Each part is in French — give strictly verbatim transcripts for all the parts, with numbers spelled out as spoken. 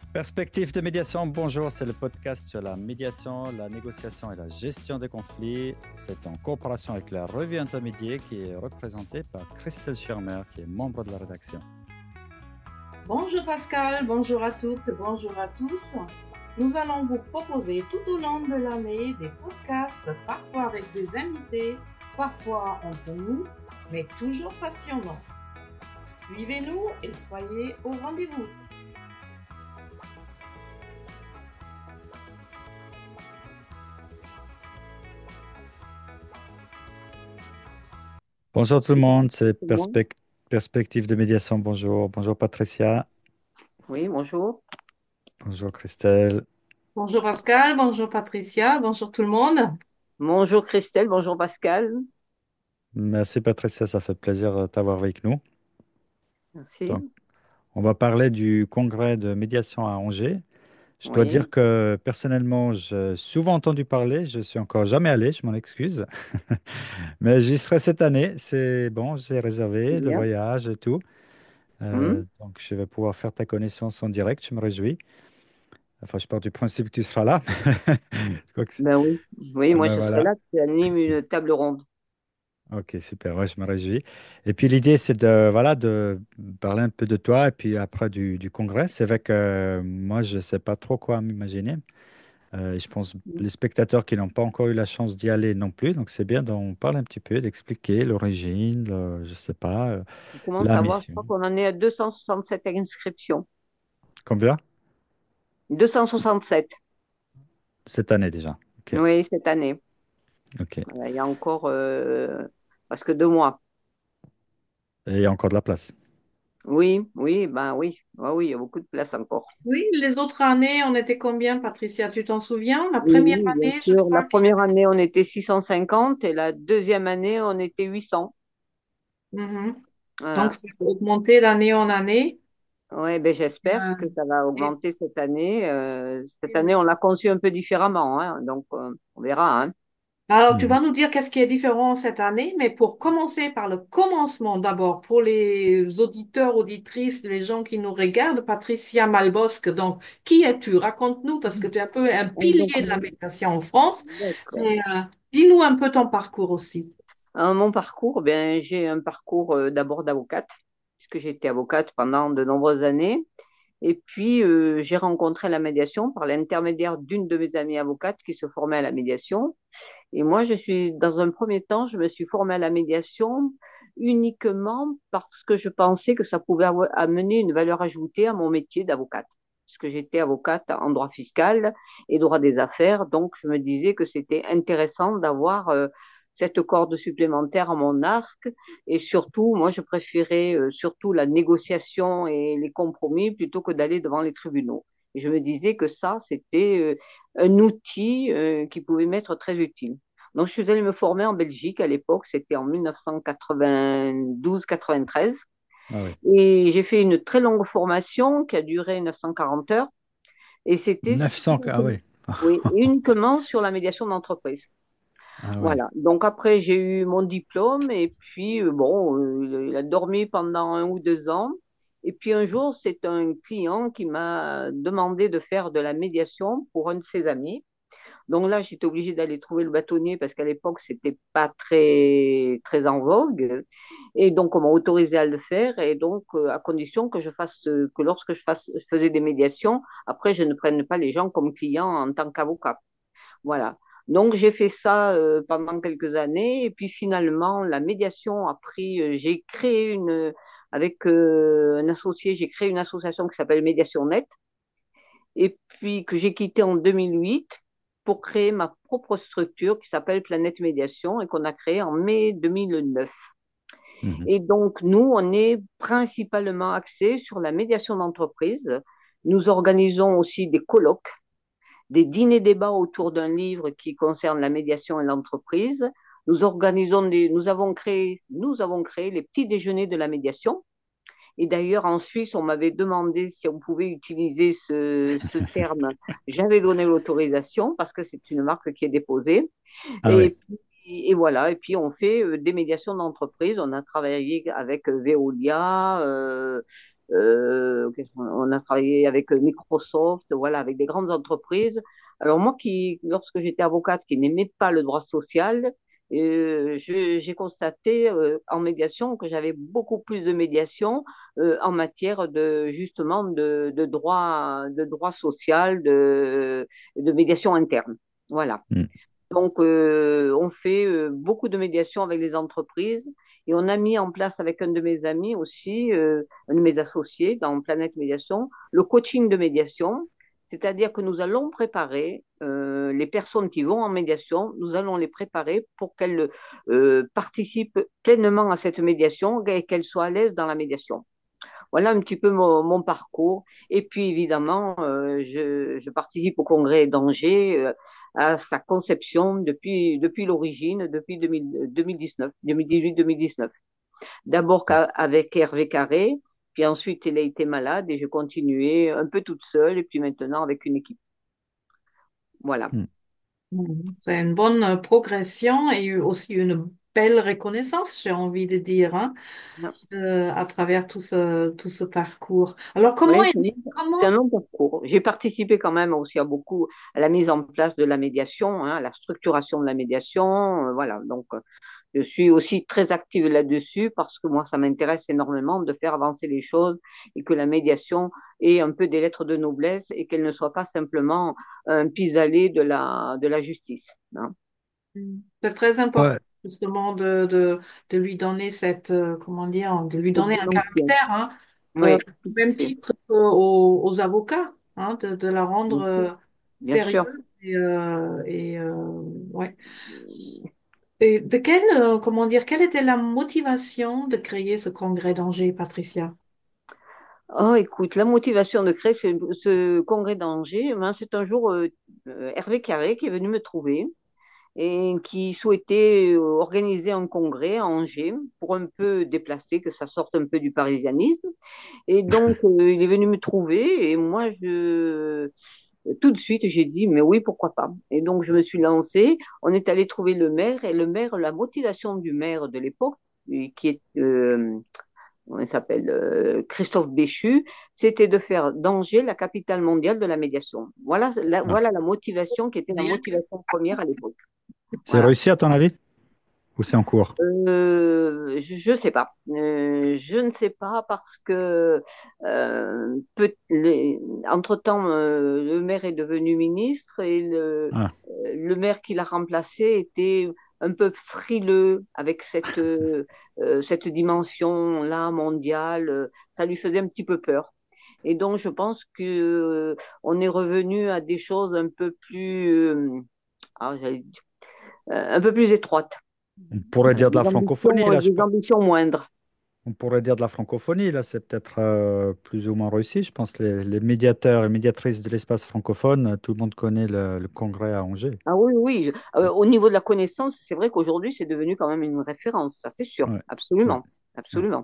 Perspective de médiation, bonjour, c'est le podcast sur la médiation, la négociation et la gestion des conflits. C'est en coopération avec la revue Intermédiaire qui est représentée par Christelle Schirmer, qui est membre de la rédaction. Bonjour Pascal, bonjour à toutes, bonjour à tous. Nous allons vous proposer tout au long de l'année des podcasts, parfois avec des invités, parfois entre nous, mais toujours passionnants. Suivez-nous et soyez au rendez-vous. Bonjour tout le monde, c'est Tout le monde. Perspec- Perspective de médiation, bonjour. Bonjour Patricia, Oui, bonjour. bonjour Christelle. Bonjour Pascal, bonjour Patricia, bonjour tout le monde. Bonjour Christelle, bonjour Pascal. Merci Patricia, ça fait plaisir de t'avoir avec nous. Donc, Merci. on va parler du congrès de médiation à Angers. Je dois dire Oui, que personnellement, j'ai souvent entendu parler, je suis encore jamais allé, je m'en excuse. Mais j'y serai cette année. C'est bon, j'ai c'est réservé le bien. voyage et tout. Hmm. Euh, donc, je vais pouvoir faire ta connaissance en direct. Je me réjouis. Enfin, je pars du principe que tu seras là. Je crois que c'est- Ben oui, oui, Ah moi ben je serai voilà. là, tu animes une table ronde. Ok, super. Ouais, je me réjouis. Et puis, l'idée, c'est de, voilà, de parler un peu de toi et puis après du, du congrès. C'est vrai que euh, moi, je ne sais pas trop quoi m'imaginer. Euh, et je pense les spectateurs qui n'ont pas encore eu la chance d'y aller non plus. Donc, c'est bien d'en parler un petit peu, d'expliquer l'origine, le- je sais pas, euh, On commence la à voir, je mission. crois qu'on en est à deux cent soixante-sept inscriptions. Combien? deux cent soixante-sept, Cette année déjà. Ok. oui, cette année. Ok. Voilà, il y a encore euh, presque deux mois. Et il y a encore de la place. Oui, oui, ben oui, ah oui, il y a beaucoup de place encore. Oui, les autres années, on était combien Patricia, tu t'en souviens? La Oui, première oui, bien année, je sûr. La crois qu'il y première année, on était six cent cinquante et la deuxième année, on était huit cents. avait. Mhm. Donc, Voilà. ça a augmenté d'année en année. Oui, ben j'espère Euh, que ça va et- augmenter cette année. Euh, cette et année, oui. on l'a conçu un peu différemment, hein, donc euh, on verra. Hein. Alors, tu Mhm. vas nous dire qu'est-ce qui est différent cette année, mais pour commencer par le commencement d'abord, pour les auditeurs, auditrices, les gens qui nous regardent, Patricia Malbosque, donc, qui es-tu? Raconte-nous, parce que tu es un peu un Et donc, pilier de la mon- médiation en France, d'accord. mais euh, dis-nous un peu ton parcours aussi. Euh, mon parcours, ben, j'ai un parcours euh, d'abord d'avocate, puisque j'ai été avocate pendant de nombreuses années. Et puis, euh, j'ai rencontré la médiation par l'intermédiaire d'une de mes amies avocates qui se formait à la médiation. Et moi, je suis, dans un premier temps, je me suis formée à la médiation uniquement parce que je pensais que ça pouvait avo- amener une valeur ajoutée à mon métier d'avocate. Parce que j'étais avocate en droit fiscal et droit des affaires, donc je me disais que c'était intéressant d'avoir euh, cette corde supplémentaire à mon arc. Et surtout, moi, je préférais euh, surtout la négociation et les compromis plutôt que d'aller devant les tribunaux. Et je me disais que ça, c'était euh, un outil euh, qui pouvait m'être très utile. Donc, je suis allée me former en Belgique à l'époque, c'était en mille neuf cent quatre-vingt-douze quatre-vingt-treize. Ah oui. Et j'ai fait une très longue formation qui a duré neuf cent quarante heures. Et c'était neuf cents. Ah oui. oui, uniquement sur la médiation d'entreprise. Ah oui. Voilà. Donc après, j'ai eu mon diplôme et puis, euh, bon, euh, il a dormi pendant un ou deux ans. Et puis un jour, c'est un client qui m'a demandé de faire de la médiation pour un de ses amis. Donc là, j'étais obligée d'aller trouver le bâtonnier parce qu'à l'époque, c'était pas très, très en vogue. Et donc, on m'a autorisé à le faire. Et donc, euh, à condition que je fasse, euh, que lorsque je fasse, je faisais des médiations, après, je ne prenne pas les gens comme clients en tant qu'avocat. Voilà. Donc, j'ai fait ça euh, pendant quelques années. Et puis, finalement, la médiation a pris, euh, j'ai créé une, avec euh, un associé, j'ai créé une association qui s'appelle Médiation Net et puis que j'ai quitté en deux mille huit pour créer ma propre structure qui s'appelle Planète Médiation et qu'on a créée en mai deux mille neuf. Mhm. Et donc, nous, on est principalement axé sur la médiation d'entreprise. Nous organisons aussi des colloques, des dîners-débats autour d'un livre qui concerne la médiation et l'entreprise. Nous organisons des, nous avons créé, nous avons créé les petits déjeuners de la médiation. Et d'ailleurs, en Suisse, on m'avait demandé si on pouvait utiliser ce, ce terme. J'avais donné l'autorisation parce que c'est une marque qui est déposée. Ah oui. Et puis, et voilà. Et puis, on fait euh, des médiations d'entreprise. On a travaillé avec euh, Veolia, euh, euh, qu'est-ce qu'on- on a travaillé avec Microsoft, voilà, avec des grandes entreprises. Alors moi qui, lorsque j'étais avocate, qui n'aimais pas le droit social, euh, je- j'ai constaté euh, en médiation que j'avais beaucoup plus de médiation euh, en matière de justement de, de droit de droit social, de, de médiation interne. Voilà. Mm. Donc, euh, on fait euh, beaucoup de médiation avec les entreprises et on a mis en place avec un de mes amis aussi, euh, un de mes associés dans Planète Médiation, le coaching de médiation. C'est-à-dire que nous allons préparer euh, les personnes qui vont en médiation, nous allons les préparer pour qu'elles euh, participent pleinement à cette médiation et qu'elles soient à l'aise dans la médiation. Voilà un petit peu mon, mon parcours. Et puis évidemment, euh, je, je participe au congrès d'Angers, euh, à sa conception depuis, depuis l'origine, depuis deux mille, deux mille dix-neuf, deux mille dix-huit deux mille dix-neuf. D'abord avec Hervé Carré, puis ensuite il a été malade et je continuais un peu toute seule et puis maintenant avec une équipe. Voilà. Mm. Mhm. C'est une bonne euh, progression et aussi une belle reconnaissance, j'ai envie de dire, hein, euh, à travers tout ce, tout ce parcours. Alors, comment Oui, est, c'est un long c'est un comment, long parcours. J'ai participé quand même aussi à beaucoup à la mise en place de la médiation, hein, à la structuration de la médiation. Euh, voilà, donc euh, je suis aussi très active là-dessus parce que moi, ça m'intéresse énormément de faire avancer les choses et que la médiation ait un peu des lettres de noblesse et qu'elle ne soit pas simplement un pis-aller de la, de la justice, hein. c'est très important Ouais, justement de, de, de lui donner cette, euh, comment dire, de lui Cette donner un dimension. caractère, hein, euh, Oui, au tout à même fait. titre qu'aux aux avocats, hein, de, de la rendre Bien sûr. euh, Bien sûr. sérieuse et, euh, et euh, ouais. Et de quelle, euh, comment dire, quelle était la motivation de créer ce congrès d'Angers, Patricia? Oh, écoute, la motivation de créer ce, ce congrès d'Angers, ben, c'est un jour euh, euh, Hervé Carré qui est venu me trouver et qui souhaitait euh, organiser un congrès à Angers pour un peu déplacer, que ça sorte un peu du parisianisme. Et donc, euh, il est venu me trouver et moi, je, tout de suite, j'ai dit, mais oui, pourquoi pas. Et donc, je me suis lancée. On est allé trouver le maire et le maire, la motivation du maire de l'époque, et qui est, euh, comment il s'appelle, euh, Christophe Béchu, c'était de faire d'Angers la capitale mondiale de la médiation. Voilà la, ah. voilà la motivation qui était la Bien. motivation première à l'époque. C'est Voilà. réussi à ton avis? Ou c'est en cours? Euh, je ne sais pas. Euh, je ne sais pas parce que euh, peut- les- entre-temps, euh, le maire est devenu ministre et le, Ah, euh, le maire qui l'a remplacé était un peu frileux avec cette, euh, euh, cette dimension-là mondiale. Euh, Ça lui faisait un petit peu peur. Et donc, je pense que euh, on est revenu à des choses un peu plus, euh, ah, j'allais dire, euh, un peu plus étroites, on pourrait dire de des la francophonie, ambitions, là, je des pense. ambitions moindres. On pourrait dire de la francophonie, là, c'est peut-être euh, plus ou moins réussi. Je pense les, les médiateurs et médiatrices de l'espace francophone, euh, tout le monde connaît le, le congrès à Angers. Ah oui, oui. Euh, au niveau de la connaissance, c'est vrai qu'aujourd'hui, c'est devenu quand même une référence, ça c'est sûr. Ouais, ouais, Absolument. ouais. Absolument.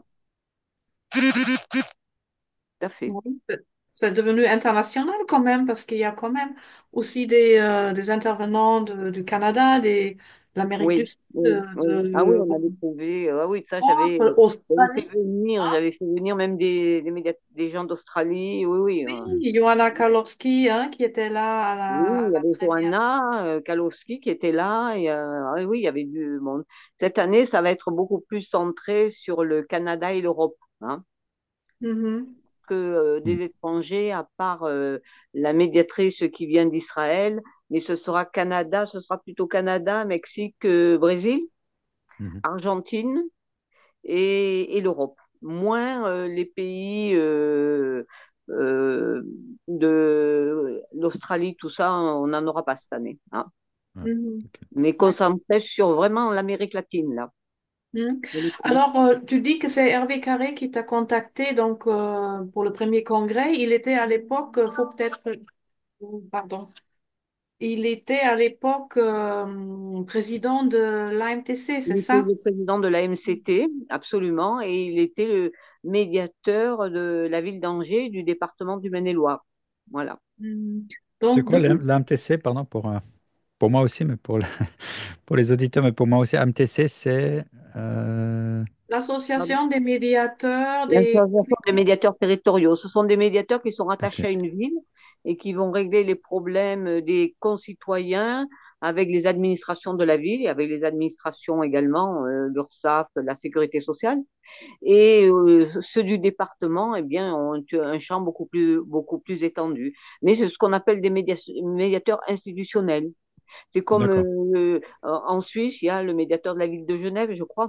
Tout à fait. Oui, c'est c'est devenu international quand même, parce qu'il y a quand même aussi des, euh, des intervenants de- du Canada, des, de l'Amérique du Oui, Sud, oui, de, oui. Ah oui, de on avait trouvé. euh, Ah oui, ça, j'avais l'Europe, j'avais fait Australie. venir, Hein. j'avais fait venir même des, des, médias- des gens d'Australie. Oui, oui. euh. Oui, Joanna Karlovsky, hein, qui était là à Oui, la, à il y la avait première. Johanna euh, Kalowski qui était là. Et, euh, ah oui, il y avait du monde. Cette année, ça va être beaucoup plus centré sur le Canada et l'Europe, hein. Mhm. Que euh, Mm, des étrangers, à part euh, la médiatrice qui vient d'Israël, mais ce sera Canada, ce sera plutôt Canada, Mexique, euh, Brésil, mhm. Argentine et, et l'Europe. Moins euh, les pays euh, euh, de l'Australie, tout ça, on n'en aura pas cette année, hein. Ouais, Mhm. ok. Mais concentré sur vraiment l'Amérique latine, là. Mhm. Pour le coup. Alors, euh, tu dis que c'est Hervé Carré qui t'a contacté donc euh, pour le premier congrès. Il était à l'époque, euh, faut peut-être, euh, pardon, il était à l'époque euh, président de l'A M T C, c'est Il était ça? le président de la M C T, absolument, et il était le médiateur de la ville d'Angers et du département du Maine-et-Loire. Voilà. Mhm. C'est Donc, quoi depuis, l'A M T C, pardon, pour, euh, pour moi aussi, mais pour, le- pour les auditeurs, mais pour moi aussi, A M T C, c'est... euh, L'association des médiateurs, des... L'association des médiateurs territoriaux. Ce sont des médiateurs qui sont Ok, rattachés à une ville et qui vont régler les problèmes des concitoyens avec les administrations de la ville et avec les administrations également, euh, l'URSSAF, la sécurité sociale. Et euh, ceux du département, eh bien, ont un champ beaucoup plus, beaucoup plus étendu. Mais c'est ce qu'on appelle des média- médiateurs institutionnels. C'est comme d'accord. euh, en Suisse, il y a le médiateur de la ville de Genève, je crois.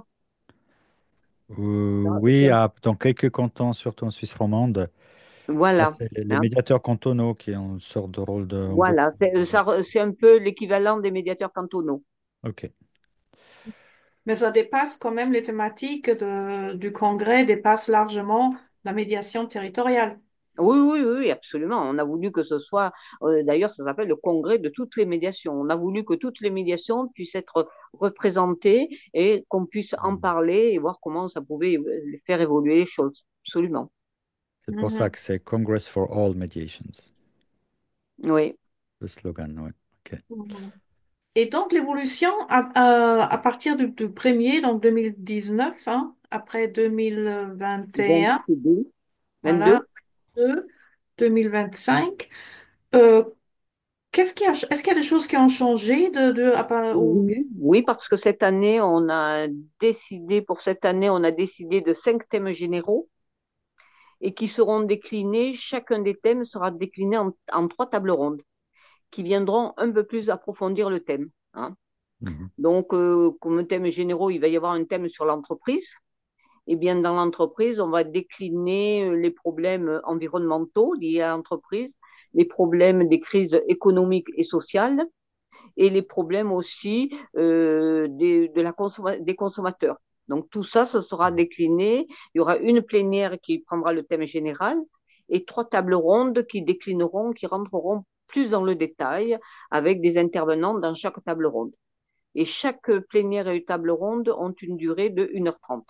Euh, oui, à- dans quelques cantons, surtout en Suisse romande, ça, Voilà. c'est les les Hein. médiateurs cantonaux qui ont une sorte de rôle de, en gros. Voilà, c'est ça re- c'est un peu l'équivalent des médiateurs cantonaux. Ok. Mais ça dépasse quand même les thématiques de- du congrès, dépasse largement la médiation territoriale. Oui, oui, oui, oui, absolument. On a voulu que ce soit, euh, d'ailleurs, ça s'appelle le congrès de toutes les médiations. On a voulu que toutes les médiations puissent être représentées et qu'on puisse en parler et voir comment ça pouvait euh, faire évoluer les choses. Absolument. C'est pour ça Mhm. que c'est Congress for All Mediations, Oui. le slogan, ouais. Ok. Mhm. Et donc l'évolution à, à- à partir du, du premier, donc deux mille dix-neuf, hein, après deux mille vingt et un, vingt-deux, voilà, vingt-deux. deux, deux mille vingt-cinq, euh, qu'est-ce qui a, est-ce qu'il y a des choses qui ont changé de, de, à part- ou bien- Oui, oui, parce que cette année, on a décidé, pour cette année, on a décidé de cinq thèmes généraux et qui seront déclinés, chacun des thèmes sera décliné en, en trois tables rondes qui viendront un peu plus approfondir le thème. Hein. Mhm. Donc, euh, comme thème généraux, il va y avoir un thème sur l'entreprise. Et bien, dans l'entreprise, on va décliner euh, les problèmes environnementaux liés à l'entreprise, les problèmes des crises économiques et sociales, et les problèmes aussi euh, des, de la consomma- des consommateurs. Donc tout ça, ce sera décliné. Il y aura une plénière qui prendra le thème général et trois tables rondes qui déclineront, qui rentreront plus dans le détail avec des intervenants dans chaque table ronde. Et chaque plénière et table ronde ont une durée de une heure trente.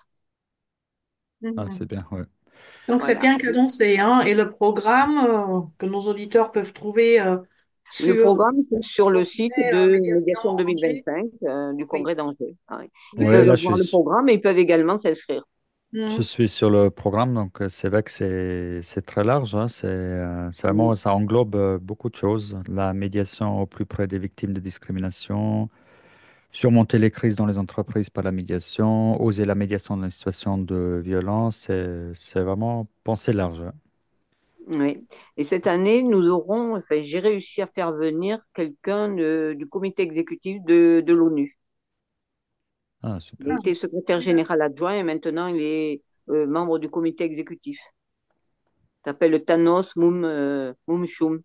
Ah, c'est Mhm. bien, ouais. Donc c'est Voilà. bien cadencé, hein, et le programme euh, que nos auditeurs peuvent trouver euh, Le sur programme, c'est sur le site euh, de Médiation Médiation Angers. deux mille vingt-cinq euh, du Oui, Congrès d'Angers. Ah oui. Ils Ouais, peuvent là, oui. je voir le suis, programme et ils peuvent également s'inscrire. je Mhm. suis sur le programme, donc euh, c'est vrai que c'est c'est très large, hein. C'est euh, c'est vraiment, Oui. ça englobe euh, beaucoup de choses. La médiation au plus près des victimes de discrimination, surmonter les crises dans les entreprises par la médiation, oser la médiation dans les situations de violence, c'est c'est vraiment penser large, hein. Oui. Et cette année, nous aurons, enfin, j'ai réussi à faire venir quelqu'un de- du comité exécutif de, de l'ONU. Ah, Il a super. Ah, été secrétaire général adjoint et maintenant il est euh, membre du comité exécutif. Il s'appelle Thanos Moum, euh, Moumchoum.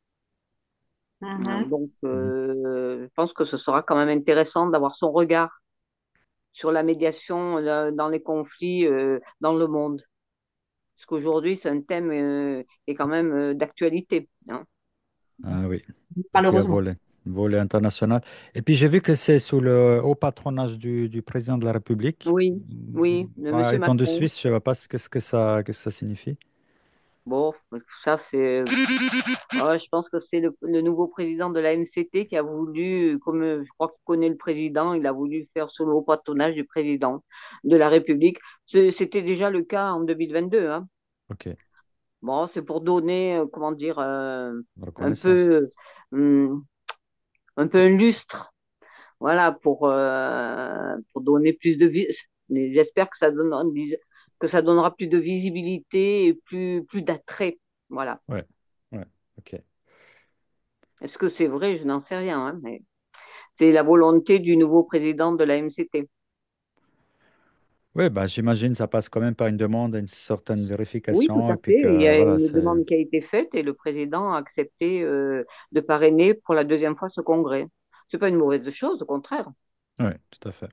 Hein, mhm. donc, Mhm. euh, je pense que ce sera quand même intéressant d'avoir son regard sur la médiation euh, dans les conflits euh, dans le monde. Parce qu'aujourd'hui, c'est un thème euh, qui est quand même euh, d'actualité. Hein. Ah oui. Et puis à Malheureusement. volet, volet international. Et puis j'ai vu que c'est sous le haut patronage du, du président de la République. Oui, Mm, oui, de ouais, Monsieur étant de Macron. Suisse, je ne sais pas ce que, ce que ça, qu'est-ce que ça signifie. Bon, ça c'est, ouais, je pense que c'est le, le nouveau président de la M C T qui a voulu, comme euh, je crois qu'il connaît le président, il a voulu faire sous le haut patronage du président de la République. C'est- C'était déjà le cas en deux mille vingt-deux, hein. Ok, Bon, c'est pour donner, euh, comment dire, euh, un reconnaissance. peu, hum, un peu un lustre, voilà, pour euh, pour donner plus de vie. Mais j'espère que ça donne, que ça donnera plus de visibilité et plus plus d'attrait, voilà. Ouais, ouais, ok. Est-ce que c'est vrai? Je n'en sais rien, hein, mais c'est la volonté du nouveau président de la M C T. Oui, bah, j'imagine ça passe quand même par une demande, une certaine Oui, tout vérification, à et puis fait. Il y que a voilà, une c'est. demande qui a été faite et le président a accepté euh, de parrainer pour la deuxième fois ce congrès. C'est pas une mauvaise chose, au contraire. Oui, tout à fait.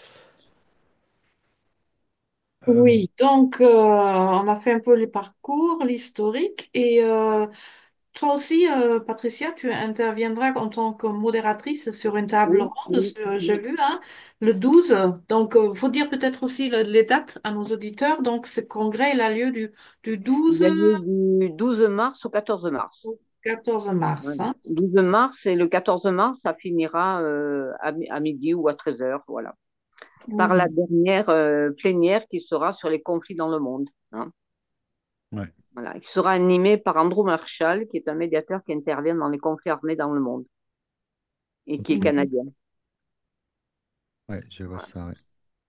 Euh, Oui, donc euh, on a fait un peu les parcours, l'historique, et euh, toi aussi, euh, Patricia, tu interviendras en tant que modératrice sur une table Oui, ronde, oui, sur- j'ai oui. vu, hein, le douze. Donc, il faut dire peut-être aussi le- les dates à nos auditeurs. Donc, ce congrès, il a lieu du, du Il douze y a lieu du douze mars au quatorze mars. au quatorze mars. Voilà. Hein. douze mars et le quatorze mars, ça finira euh, à, mi- à midi ou à treize heures. Voilà. par la Mhm. dernière euh, plénière qui sera sur les conflits dans le monde. Hein. Ouais. Voilà, qui sera animée par Andrew Marshall, qui est un médiateur qui intervient dans les conflits armés dans le monde et qui est Ok. Mhm. canadien. Ouais, je vois ça. Ouais,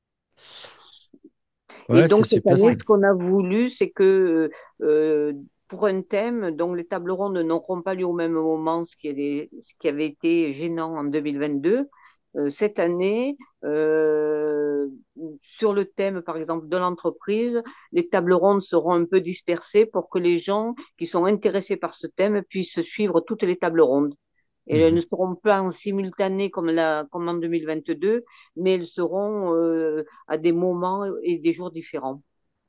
Et ouais, c'est donc cette super. année, Ça. Ouais. ce qu'on a voulu, c'est que euh, pour un thème, donc les tables rondes n'auront pas lieu au même moment, ce qui, est- ce qui avait été gênant en deux mille vingt-deux. Euh, cette année, euh, sur le thème, par exemple, de l'entreprise, les tables rondes seront un peu dispersées pour que les gens qui sont intéressés par ce thème puissent suivre toutes les tables rondes. Et elles ne Mhm. seront pas en simultané comme, la, comme en deux mille vingt-deux, mais elles seront euh, à des moments et des jours différents.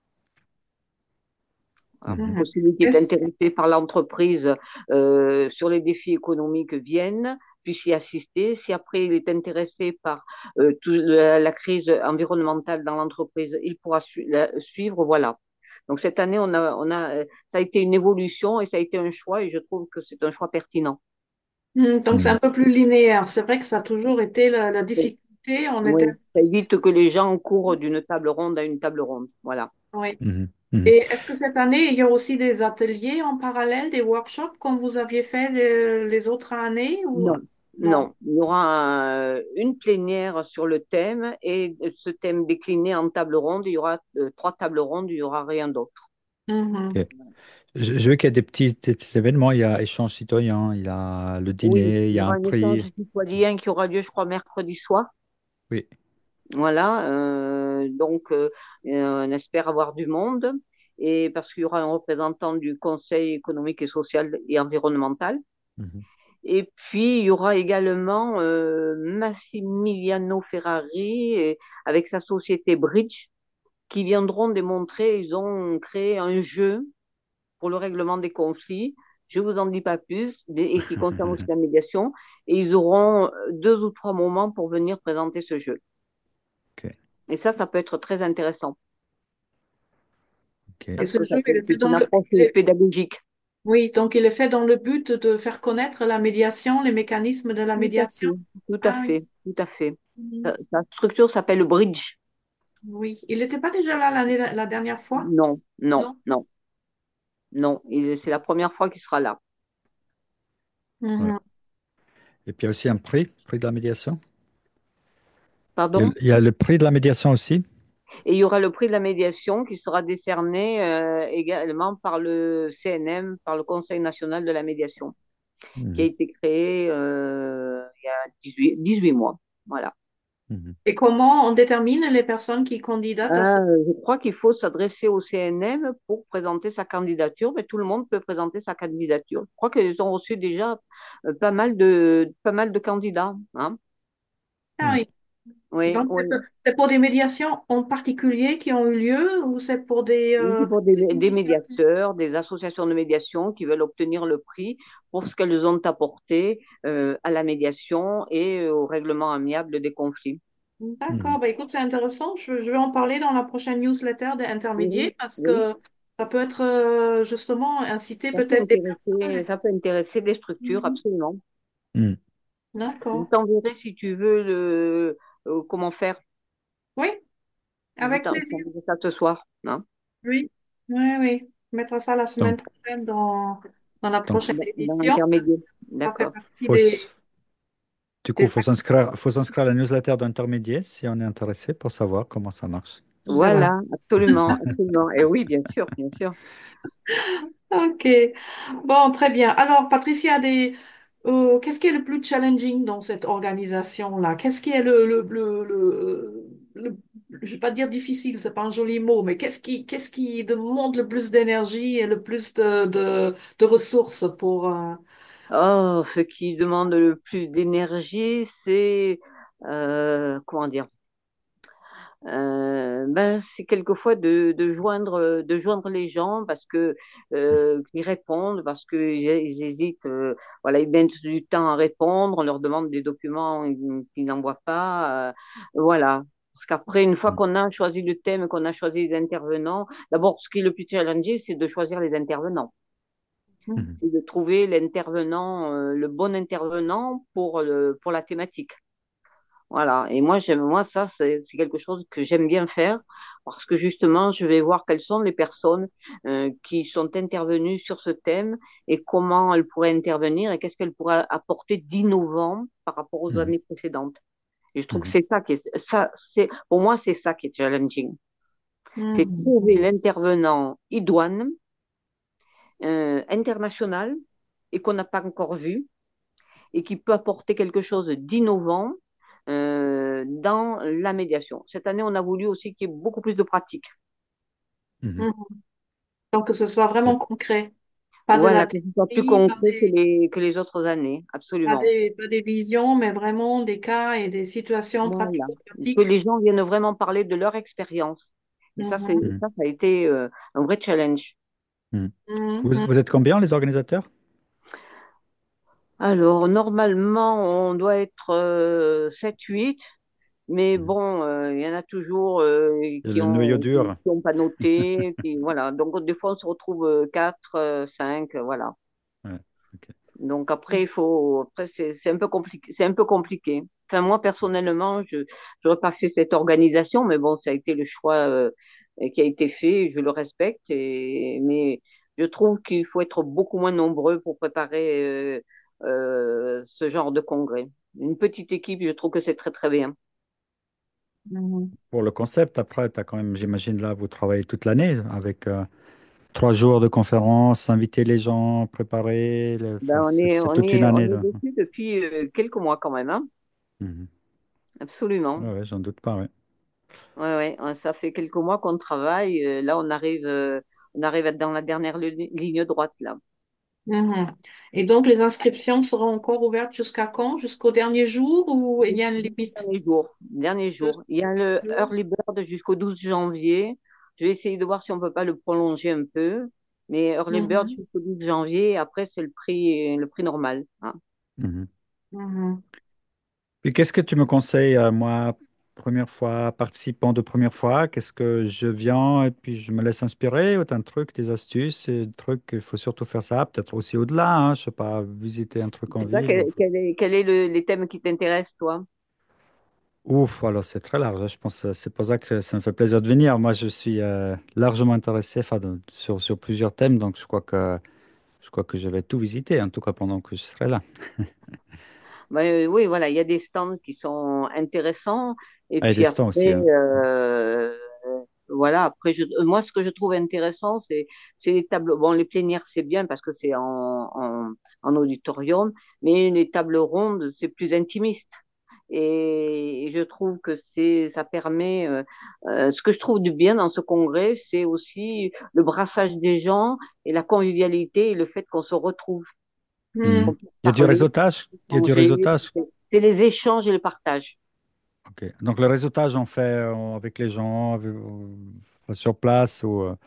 Voilà, pour Mhm. que Mhm. celui qui est Est-ce- intéressé par l'entreprise euh, sur les défis économiques vienne, puisse y assister. Si après il est intéressé par euh, tout, la, la, crise environnementale dans l'entreprise, il pourra su la, suivre. Voilà. Donc cette année, on a, on a, ça a été une évolution et ça a été un choix et je trouve que c'est un choix pertinent. Mhm. Donc c'est un Mhm. peu plus linéaire. C'est vrai que ça a toujours été la, la difficulté. On était. Oui, ça évite que les gens courent d'une table ronde à une table ronde. Voilà. Oui. Mhm. Mhm. Et est-ce que cette année, il y a aussi des ateliers en parallèle, des workshops comme vous aviez fait les, les autres années ou Non, non? non. Il y aura un- une plénière sur le thème et ce thème décliné en table ronde. Il y aura euh, trois tables rondes, il n'y aura rien d'autre. Mhm. Ok. Je, je veux qu'il y a des petits, petits événements. Il y a échange citoyen, il y a le Oui, dîner, il il y y a un aura un échange prix. citoyen qui aura lieu, je crois, mercredi soir. Oui. Voilà, euh, donc euh, euh, on espère avoir du monde et parce qu'il y aura un représentant du Conseil économique et social et environnemental. Mhm. Et puis, il y aura également euh, Massimiliano Ferrari et- avec sa société Bridge qui viendront démontrer, ils ont créé un jeu pour le règlement des conflits. Je vous en dis pas plus, et qui concerne aussi la médiation. Et ils auront deux ou trois moments pour venir présenter ce jeu. Ok. Et ça, ça peut être très intéressant Ok. Et parce ce que ça jeu, peut il est fait être dans une le, approche il est- pédagogique. oui, donc il est fait dans le but de faire connaître la médiation, les mécanismes de la Tout à médiation. fait, tout à Ah oui. fait, tout à fait. Mhm. Sa, sa structure s'appelle Bridge. Oui. Il n'était pas déjà là l'année, la dernière fois? Non, non, Non? non, non. Il- C'est la première fois qu'il sera là. Ouais. Mhm. Et puis il y a aussi un prix, prix de la médiation. Il y a, Pardon? il y a le prix de la médiation aussi. Et il y aura le prix de la médiation qui sera décerné euh, également par le C N M, par le Conseil national de la médiation, qui a Mhm. été créé euh, il y a dix-huit, dix-huit mois. Voilà. Mhm. Et comment on détermine les personnes qui candidatent à ce... Euh, je crois qu'il faut s'adresser au C N M pour présenter sa candidature, mais tout le monde peut présenter sa candidature. Je crois qu'ils ont reçu déjà euh, pas mal de, pas mal de candidats. Hein. Ah oui. Oui, Donc c'est pour oui. c'est pour des médiations en particulier qui ont eu lieu ou c'est pour des, Oui, euh, c'est pour des, des des initiatives? médiateurs, des associations de médiation qui veulent obtenir le prix pour ce qu'elles ont apporté euh, à la médiation et euh, au règlement amiable des conflits. Mhm. D'accord, bah écoute, c'est intéressant. Je, je vais en parler dans la prochaine newsletter des intermédiaires Oui, parce oui, que ça peut être euh, justement inciter ça peut peut-être des personnes. intéresser, ça peut intéresser des structures, Mhm. absolument. Mhm. Je D'accord. t'enverrai si tu veux le, euh, comment faire. Oui, Je avec t'en- je plaisir. t'enverrai ça ce soir. Hein. Oui, oui, oui. On mettra ça la semaine Donc, prochaine dans, dans la donc prochaine Dans, dans édition. l'intermédiaire. Ça fait D'accord. partie faut, s- des, du coup, des faut s'inscrire, faut s'inscrire à la newsletter d'intermédiaire si on est intéressé pour savoir comment ça marche. Voilà. Voilà, absolument, absolument. Et oui, bien sûr, bien sûr. Ok. Bon, très bien. Alors, Patricia, des, euh, qu'est-ce qui est le plus challenging dans cette organisation-là? Qu'est-ce qui est le, le, le, le, le- je vais pas dire difficile, c'est pas un joli mot, mais qu'est-ce qui, qu'est-ce qui demande le plus d'énergie et le plus de, de, de ressources pour, euh, Oh, ce qui demande le plus d'énergie, c'est, euh, comment dire, euh, ben, c'est quelquefois de, de joindre, de joindre les gens parce que euh, ils répondent, parce qu'ils ils hésitent, euh, voilà, ils mettent du temps à répondre, on leur demande des documents ils- qu'ils n'envoient pas, euh, voilà. Parce qu'après, une fois Mhm. qu'on a choisi le thème, qu'on a choisi les intervenants, d'abord, ce qui est le plus challenging, c'est de choisir les intervenants. Mhm. C'est de trouver l'intervenant, euh, le bon intervenant pour, le, pour la thématique. Voilà. Et moi, j'aime, moi, ça, c'est c'est quelque chose que j'aime bien faire parce que justement, je vais voir quelles sont les personnes euh, qui sont intervenues sur ce thème et comment elles pourraient intervenir et qu'est-ce qu'elles pourraient apporter d'innovant par rapport aux Mhm. années précédentes. Et je trouve que Mhm. c'est ça qui est, ça, c'est, pour moi, c'est ça qui est challenging. C'est trouver Mhm. l'intervenant idoine, euh, international et qu'on n'a pas encore vu et qui peut apporter quelque chose d'innovant euh, dans la médiation. Cette année, on a voulu aussi qu'il y ait beaucoup plus de pratiques. Mhm. Mhm. Donc, que ce soit vraiment Ok. concret. Pas de la Voilà, que ce soit plus théorie, pas concret que des, les, que les autres années, pas absolument. des, pas des visions, mais vraiment des cas et des situations Voilà. Que pratico-pratiques. les gens viennent vraiment parler de leur expérience. Et ça, c'est, Mhm. Mhm. ça, ça a été euh, un vrai challenge. Mhm. Vous, Mhm. vous êtes combien, les organisateurs? Alors, normalement, on doit être euh, sept huit. Mais Mhm. bon, euh, il y en a toujours euh, Il y a qui le noyau ont, qui dur. ont pas noté, qui, voilà. Donc, des fois, on se retrouve euh, quatre, euh, cinq, euh, voilà. Ouais, ok. Donc, après, il faut, après, c'est, c'est un peu compliqué, c'est un peu compliqué. Enfin, moi, personnellement, je, j'aurais pas fait cette organisation, mais bon, ça a été le choix, euh, qui a été fait, je le respecte, et, mais je trouve qu'il faut être beaucoup moins nombreux pour préparer, euh, euh, ce genre de congrès. Une petite équipe, je trouve que c'est très, très bien. Mhm. Pour le concept, après, tu as quand même, j'imagine, là, vous travaillez toute l'année avec euh, trois jours de conférence, inviter les gens, préparer. le- Ben, enfin, on c'est est, c'est on toute une est, on année. est De... dessus depuis euh, quelques mois quand même, hein. Mhm. Absolument. Ouais, ouais, j'en doute pas, ouais. Ouais, ouais, ouais, ça fait quelques mois qu'on travaille. Euh, Là, on arrive, euh, on arrive à être dans la dernière li- ligne droite, là. Mhm. Et donc, les inscriptions seront encore ouvertes jusqu'à quand? Jusqu'au dernier jour ou il y a une limite? Dernier jour, dernier Deux jour. Il y a le jours. early bird jusqu'au douze janvier. Je vais essayer de voir si on peut pas le prolonger un peu. Mais early bird Mhm. jusqu'au douze janvier. Après, c'est le prix, le prix normal, hein. Mhm. Mhm. Puis qu'est-ce que tu me conseilles, euh, moi, première fois, participant de première fois, qu'est-ce que je viens et puis je me laisse inspirer ou t'as un truc, des astuces, et des trucs, il faut surtout faire ça, peut-être aussi au-delà, hein, je sais pas, visiter un truc en C'est ça, ville. quel, ou- quel est, quel est le, les thèmes qui t'intéressent, toi? Ouf, alors c'est très large, hein, je pense, euh, c'est pour ça que ça me fait plaisir de venir. Moi, je suis euh, largement intéressé, enfin, de- sur, sur plusieurs thèmes, donc je crois que, je crois que je vais tout visiter, en tout cas pendant que je serai là. Ben, euh, oui, voilà, il y a des stands qui sont intéressants. Et Ah, et puis des stands aussi, après, hein. euh, voilà, après, je, euh, moi, ce que je trouve intéressant, c'est, c'est les tables. Bon, les plénières, c'est bien parce que c'est en, en, en auditorium, mais les tables rondes, c'est plus intimiste. Et je trouve que c'est, ça permet, euh, euh, ce que je trouve du bien dans ce congrès, c'est aussi le brassage des gens et la convivialité et le fait qu'on se retrouve, Mhm. qu'on Mhm. puisse Il y a du parler, réseautage, il y a du manger. réseautage. C'est les échanges et le partage. Ok. Donc le réseautage, on fait euh, avec les gens avec- euh, sur place ou euh,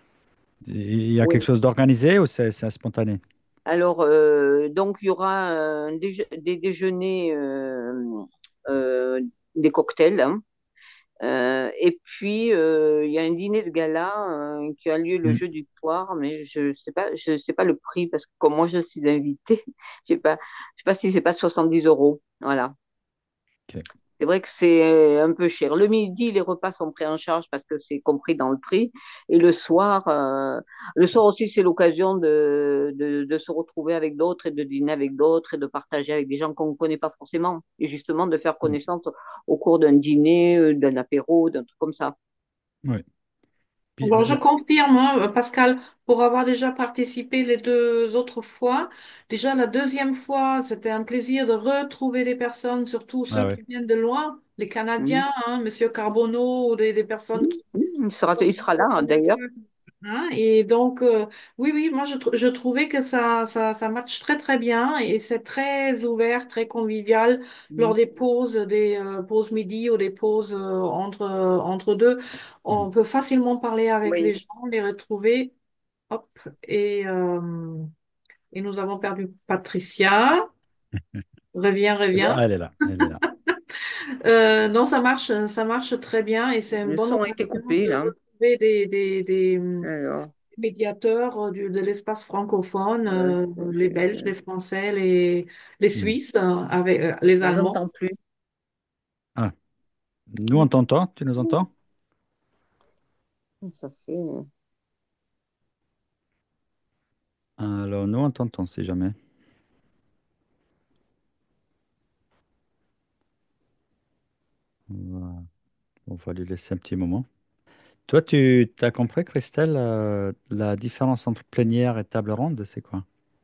il y a quelque Oui. chose d'organisé ou c'est c'est spontané? Alors, euh, donc, il y aura un déje- des déjeuners, euh, euh, des cocktails, hein. Euh, et puis, euh, il y a un dîner de gala euh, qui a lieu le Hmm. jeudi soir, mais je sais pas, je sais pas le prix parce que comme moi je suis invitée, je sais pas, je sais pas si c'est pas soixante-dix euros. Voilà. Ok. C'est vrai que c'est euh, un peu cher. Le midi, les repas sont pris en charge parce que c'est compris dans le prix. Et le soir, euh, le soir aussi, c'est l'occasion de, de, de se retrouver avec d'autres et de dîner avec d'autres et de partager avec des gens qu'on ne connaît pas forcément. Et justement, de faire Hmm. connaissance au cours d'un dîner, euh, d'un apéro, d'un truc comme ça. Ouais. Puis, Bon, je le- confirme, hein, Pascal, pour avoir déjà participé les deux autres fois. Déjà, la deuxième fois, c'était un plaisir de retrouver des personnes, surtout ceux ah ouais. qui viennent de loin, les Mhm. Canadiens, hein, Monsieur Carbonneau, ou des, des personnes Mhm. qui Mhm. Il sera, pour il la sera là, hein, première d'ailleurs. fois. Hein, et donc, euh, oui, oui, moi, je, trou- je trouvais que ça, ça, ça matche très, très bien et c'est très ouvert, très convivial lors Mhm. des pauses, des euh, pauses midi ou des pauses euh, entre, euh, entre deux. Hmm. On peut facilement parler avec les Oui. gens, les retrouver. Hop, et, euh, et nous avons perdu Patricia. Reviens, reviens. Ah, elle est là, elle est là. Euh, non, ça marche, ça marche très bien et c'est une Le bonne son a été occasion coupé, de là. retrouver des, des, des, Alors, médiateurs euh, du- de l'espace francophone, euh, euh, les Belges, je les Français, les, les Hmm. Suisses, euh, avec euh, les ne vous Allemands. entends plus. Nous, on t'entend, tu nous entends? Ça fait... Alors, nous, on t'entend si jamais. Voilà. On va lui laisser un petit moment. Toi, tu as compris, Christelle, euh, la différence entre plénière et table ronde, c'est quoi?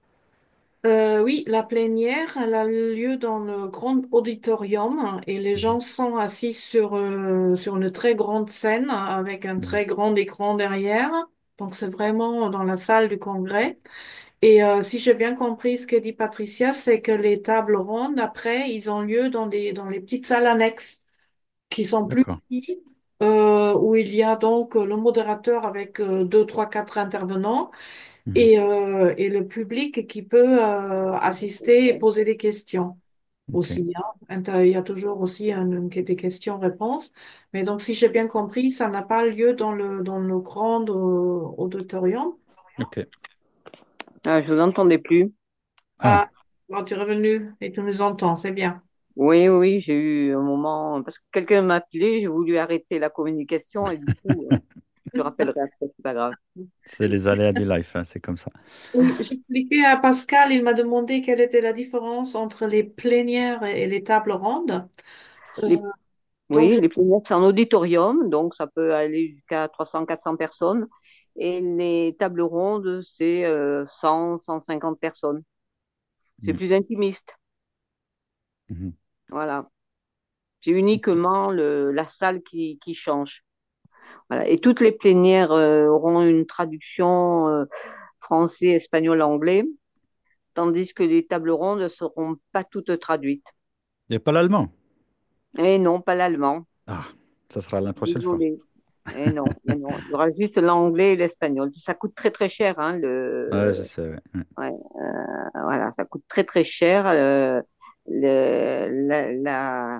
Euh, oui, la plénière, elle a lieu dans le grand auditorium et les Mhm. gens sont assis sur, euh, sur une très grande scène avec un Mhm. très grand écran derrière. Donc, c'est vraiment dans la salle du congrès. Et euh, si j'ai bien compris ce que dit Patricia, c'est que les tables rondes, après, ils ont lieu dans des, dans les petites salles annexes qui sont plus D'accord. petites, euh, où il y a donc le modérateur avec euh, deux, trois, quatre intervenants Mhm. et, euh, et le public qui peut euh, assister et poser des questions Ok. aussi, hein. Inter- Il y a toujours aussi un- une- des questions-réponses. Mais donc, si j'ai bien compris, ça n'a pas lieu dans le, dans le grand euh, auditorium. Ok. Ah, je vous entendais plus. Ah, Ah, bon, tu es revenu et tu nous entends, c'est bien. Oui, oui, j'ai eu un moment, parce que quelqu'un m'a appelé, j'ai voulu arrêter la communication et du coup, euh, je rappellerai après, c'est pas grave. c'est les aléas du life, hein, c'est comme ça. Oui, j'expliquais à Pascal, il m'a demandé quelle était la différence entre les plénières et les tables rondes. Euh, Les, donc, oui, les plénières, c'est en auditorium, donc ça peut aller jusqu'à trois cents, quatre cents personnes. Et les tables rondes, c'est euh, cent, cent cinquante personnes. C'est Mhm. plus intimiste. Mhm. Voilà. C'est Ok. uniquement le, la salle qui, qui change. Voilà. Et toutes les plénières euh, auront une traduction euh, français, espagnol, anglais, tandis que les tables rondes ne seront pas toutes traduites. Il n'y a pas l'allemand. Et non, pas l'allemand. Ah, ça sera la prochaine fois. Désolée. Et non, et non. Il y aura juste l'anglais et l'espagnol. Ça coûte très très cher, hein, Ouais, je le... sais, ouais. Ouais. ouais, euh, voilà, ça coûte très très cher. euh, le, la, la-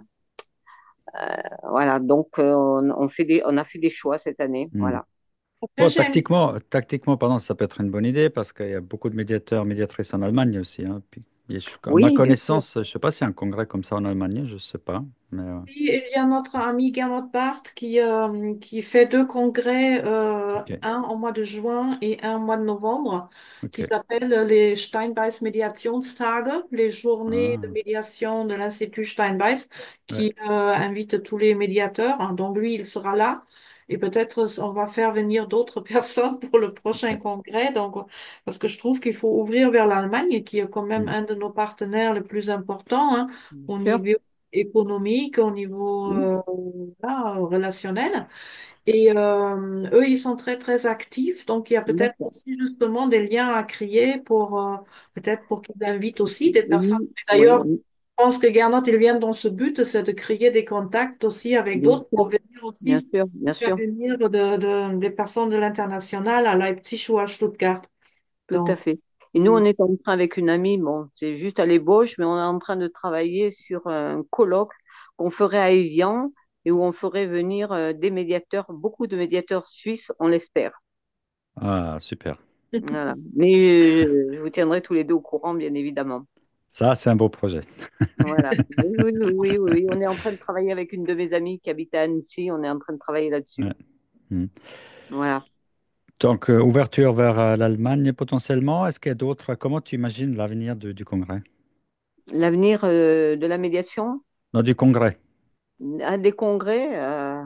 voilà, donc euh, on, on fait des, on a fait des choix cette année. Hmm. Voilà. après, Bon, j'ai une- tactiquement, tactiquement, pardon, ça peut être une bonne idée parce qu'il y a beaucoup de médiateurs, médiatrices en Allemagne aussi, hein. Puis, et je- à ma Oui, bien sûr. connaissance, je ne sais pas s'il y a un congrès comme ça en Allemagne, je ne sais pas. Mais, euh, il y a notre ami Gernot Barth qui, euh, qui fait deux congrès, euh, ok, un au mois de juin et un au mois de novembre, qui ok. s'appellent les Steinbeis Mediationstage, les journées de Ah, médiation de l'Institut Steinbeis, ouais. qui euh, invite tous les médiateurs, hein. Donc lui, il sera là. Et peut-être on va faire venir d'autres personnes pour le prochain Ok. congrès. Donc, parce que je trouve qu'il faut ouvrir vers l'Allemagne, qui est quand même Hmm. un de nos partenaires les plus importants, hein, Bien au sûr. niveau économique, au niveau Oui, euh, là, relationnel. Et euh, eux, ils sont très, très actifs. Donc, il y a peut-être d'accord. aussi justement des liens à créer pour euh, peut-être pour qu'ils invitent aussi des personnes. Oui, Et oui, d'ailleurs, oui, je pense que Gernot, il vient dans ce but, c'est de créer des contacts aussi avec bien d'autres sûr, pour venir bien aussi sûr, bien faire sûr. venir de, de- des personnes de l'international à Leipzig ou à Stuttgart. Tout à Donc, fait. Et nous, mm, on est en train avec une amie, bon, c'est juste à l'ébauche, mais on est en train de travailler sur un colloque qu'on ferait à Évian et où on ferait venir euh, des médiateurs, beaucoup de médiateurs suisses, on l'espère. Ah, super. Voilà. Mais euh, je vous tiendrai tous les deux au courant, bien évidemment. Ça, c'est un beau projet. Voilà. Oui, oui, oui, oui, oui, oui. On est en train de travailler avec une de mes amies qui habite à Annecy. On est en train de travailler là-dessus. Ouais. Hmm. Voilà. Donc, euh, ouverture vers euh, l'Allemagne potentiellement. Est-ce qu'il y a d'autres? Comment tu imagines l'avenir du, du congrès? L'avenir euh, de la médiation, Non, du congrès. à des congrès. euh,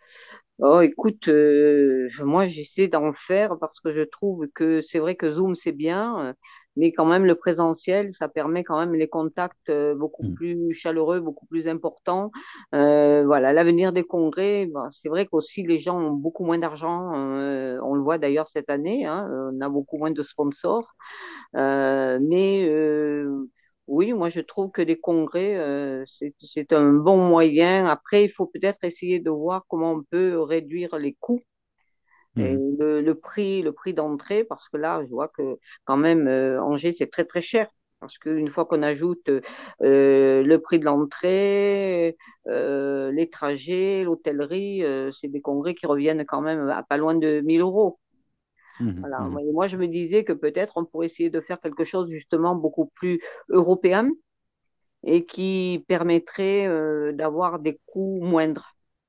Oh, écoute, euh, moi j'essaie d'en faire parce que je trouve que c'est vrai que Zoom c'est bien, euh, mais quand même le présentiel, ça permet quand même les contacts euh, beaucoup Hmm. plus chaleureux, beaucoup plus importants. Euh, voilà, l'avenir des congrès, ben, c'est vrai qu'aussi les gens ont beaucoup moins d'argent. Euh, on le voit d'ailleurs cette année, hein, on a beaucoup moins de sponsors. Euh, mais euh, oui, moi je trouve que les congrès, euh, c'est, c'est un bon moyen. Après, il faut peut-être essayer de voir comment on peut réduire les coûts et Mhm. le, le prix, le prix d'entrée, parce que là, je vois que quand même, euh, Angers, c'est très très cher. Parce qu'une fois qu'on ajoute euh, le prix de l'entrée, euh, les trajets, l'hôtellerie, euh, c'est des congrès qui reviennent quand même à pas loin de mille euros. Mhm. Voilà. Mhm. Moi, moi, je me disais que peut-être on pourrait essayer de faire quelque chose justement beaucoup plus européen et qui permettrait euh, d'avoir des coûts moindres.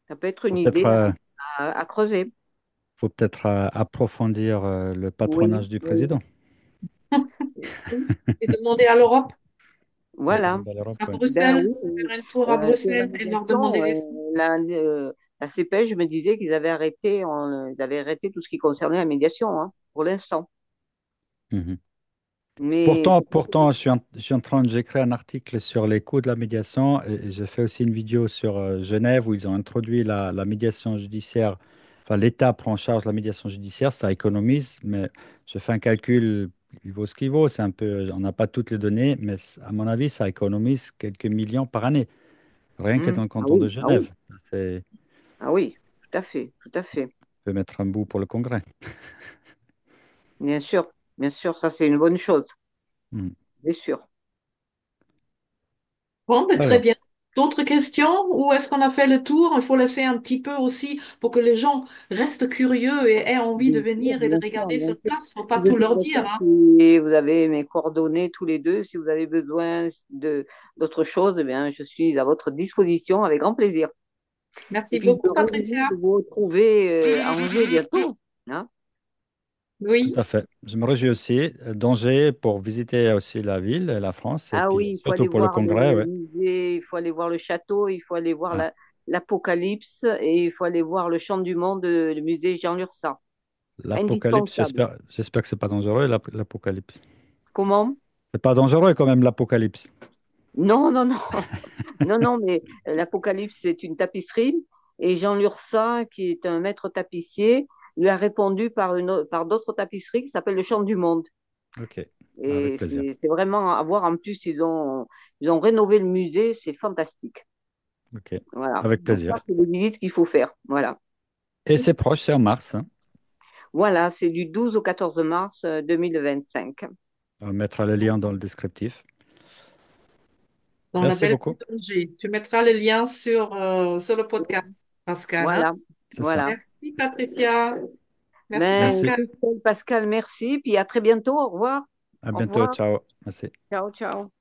Ça peut être Faut une peut-être idée euh, à, à creuser. faut peut-être euh, approfondir euh, le Oui, patronage du oui. président. Oui. Et demander à l'Europe, Et Voilà. demander à l'Europe, à ouais. Ben Bruxelles, oui, faire un tour à euh, sur Bruxelles et leur demander l'invitation, les fonds. euh, la, euh, la C P E, je me disais qu'ils avaient arrêté, en- ils avaient arrêté tout ce qui concernait la médiation, hein, pour l'instant. Mhm. Mais Pourtant, c'est vrai que- pourtant, je suis en, je suis en train de, j'écris un article sur les coûts de la médiation et, et j'ai fait aussi une vidéo sur euh, Genève où ils ont introduit la, la médiation judiciaire. Enfin, l'État prend en charge la médiation judiciaire, ça économise, mais je fais un calcul, il vaut ce qu'il vaut. C'est un peu, on n'a pas toutes les données, mais c- à mon avis, ça économise quelques millions par année, rien que Hmm. dans le Ah canton de oui, ah oui, Genève. C'est, ah oui, tout à fait, tout à fait. peut mettre un bout pour le Congrès. Bien sûr, bien sûr, ça c'est une bonne chose, Hmm. c'est sûr. Bon, ben, très Alors, bien. D'autres questions ou est-ce qu'on a fait le tour? Il faut laisser un petit peu aussi pour que les gens restent curieux et aient envie de Bien sûr, venir et de bien sûr, regarder bien sur sûr. place. Il ne faut pas De tout toute leur dire, façon, hein. si vous avez mes coordonnées tous les deux, si vous avez besoin de d'autres choses, eh bien, je suis à votre disposition avec grand plaisir. Et Merci puis, beaucoup, heureux Patricia. de vous retrouver euh, à Angers bientôt. Hein. tout Oui, à fait. Je me réjouis aussi euh, d'Angers pour visiter aussi la ville, la France, et Ah puis oui, il faut surtout aller pour le voir Congrès, le ouais. musée, il faut aller voir le château, il faut aller voir Ah, la- l'Apocalypse et il faut aller voir le Champ du Monde, euh, le musée Jean Lurçat. l'Apocalypse, Indispensable. j'espère, j'espère que c'est pas dangereux, l'ap- l'Apocalypse. Comment? C'est pas dangereux quand même, l'Apocalypse. Non, non, non, non, non, mais l'Apocalypse, c'est une tapisserie et Jean Lurçat, qui est un maître tapissier, lui a répondu par une, au- par d'autres tapisseries qui s'appellent le Champ du Monde. Ok, avec Et plaisir. c'est c'est vraiment à voir. En plus, ils ont, ils ont rénové le musée, c'est fantastique. Ok, Voilà. avec Donc, ça, plaisir. c'est des visites qu'il faut faire. Voilà. Et c'est proche, c'est en mars, hein. Voilà, c'est du douze au quatorze mars euh, deux mille vingt-cinq. On mettra le lien dans le descriptif. dans la Merci belle ville beaucoup. d'Angers. Tu mettras le lien sur, euh, sur le podcast, Pascal, hein. Voilà, C'est ça. voilà. Merci, Patricia. Merci, Ben, Merci. Pascal. Christelle, Pascal, merci. Puis à très bientôt. Au revoir. À Au bientôt. revoir. Ciao. Merci. Ciao, ciao.